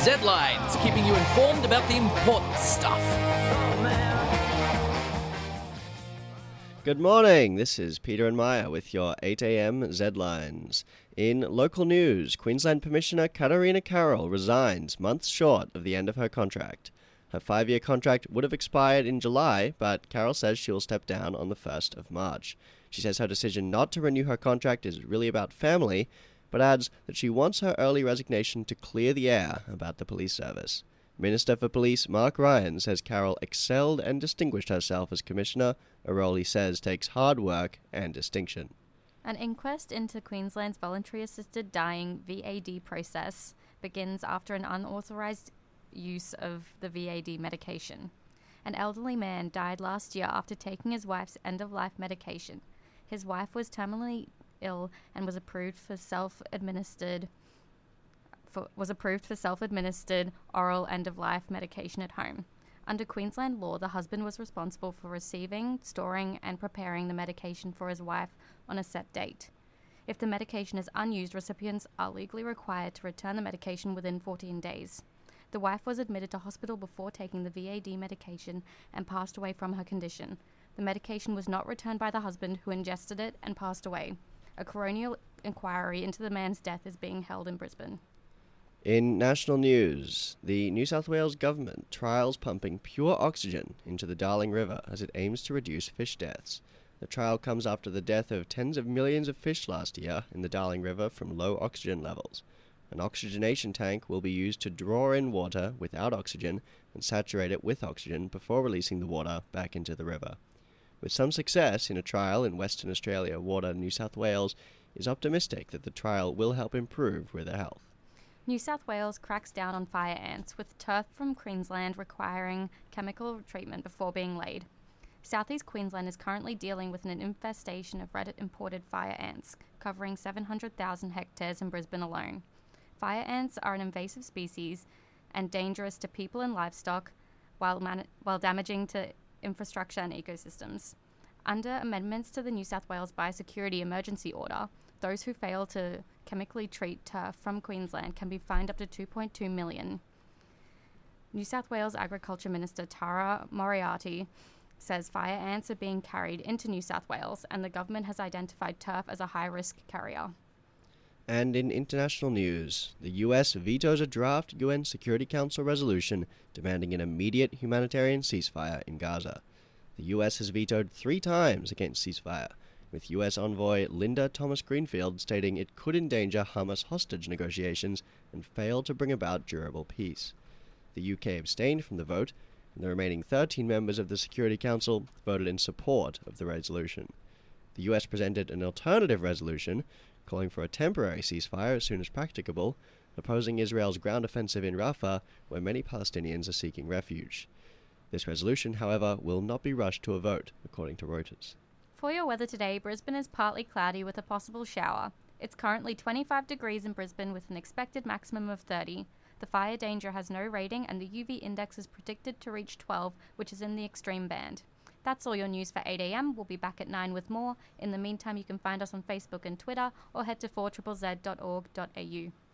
Z-Lines, keeping you informed about the important stuff. Good morning, this is Peter and Maya with your 8am Z-Lines. In local news, Queensland Commissioner Katarina Carroll resigns months short of the end of her contract. Her 5-year contract would have expired in July, but Carroll says she will step down on the 1st of March. She says her decision not to renew her contract is really about family, but adds that she wants her early resignation to clear the air about the police service. Minister for Police Mark Ryan says Carroll excelled and distinguished herself as Commissioner, a role he says takes hard work and distinction. An inquest into Queensland's voluntary assisted dying VAD process begins after an unauthorised use of the VAD medication. An elderly man died last year after taking his wife's end-of-life medication. His wife was terminally ill and was approved for self-administered oral end-of-life medication at home. Under Queensland law, the husband was responsible for receiving, storing, and preparing the medication for his wife on a set date. If the medication is unused, recipients are legally required to return the medication within 14 days. The wife was admitted to hospital before taking the VAD medication and passed away from her condition. The medication was not returned by the husband, who ingested it and passed away. A coronial inquiry into the man's death is being held in Brisbane. In national news, the New South Wales government trials pumping pure oxygen into the Darling River as it aims to reduce fish deaths. The trial comes after the death of tens of millions of fish last year in the Darling River from low oxygen levels. An oxygenation tank will be used to draw in water without oxygen and saturate it with oxygen before releasing the water back into the river. With some success in a trial in Western Australia, Water New South Wales is optimistic that the trial will help improve river health. New South Wales cracks down on fire ants, with turf from Queensland requiring chemical treatment before being laid. Southeast Queensland is currently dealing with an infestation of red-imported fire ants, covering 700,000 hectares in Brisbane alone. Fire ants are an invasive species and dangerous to people and livestock while damaging to infrastructure and ecosystems. Under amendments to the New South Wales Biosecurity Emergency Order, those who fail to chemically treat turf from Queensland can be fined up to $2.2 million. New South Wales Agriculture Minister Tara Moriarty says fire ants are being carried into New South Wales, and the government has identified turf as a high-risk carrier. And in international news, the US vetoes a draft UN Security Council resolution demanding an immediate humanitarian ceasefire in Gaza. The US has vetoed 3 times against ceasefire, with US envoy Linda Thomas-Greenfield stating it could endanger Hamas hostage negotiations and fail to bring about durable peace. The UK abstained from the vote, and the remaining 13 members of the Security Council voted in support of the resolution. The US presented an alternative resolution calling for a temporary ceasefire as soon as practicable, opposing Israel's ground offensive in Rafah, where many Palestinians are seeking refuge. This resolution, however, will not be rushed to a vote, according to Reuters. For your weather today, Brisbane is partly cloudy with a possible shower. It's currently 25 degrees in Brisbane with an expected maximum of 30. The fire danger has no rating, and the UV index is predicted to reach 12, which is in the extreme band. That's all your news for 8am. We'll be back at 9 with more. In the meantime, you can find us on Facebook and Twitter, or head to 4ZZZ.org.au.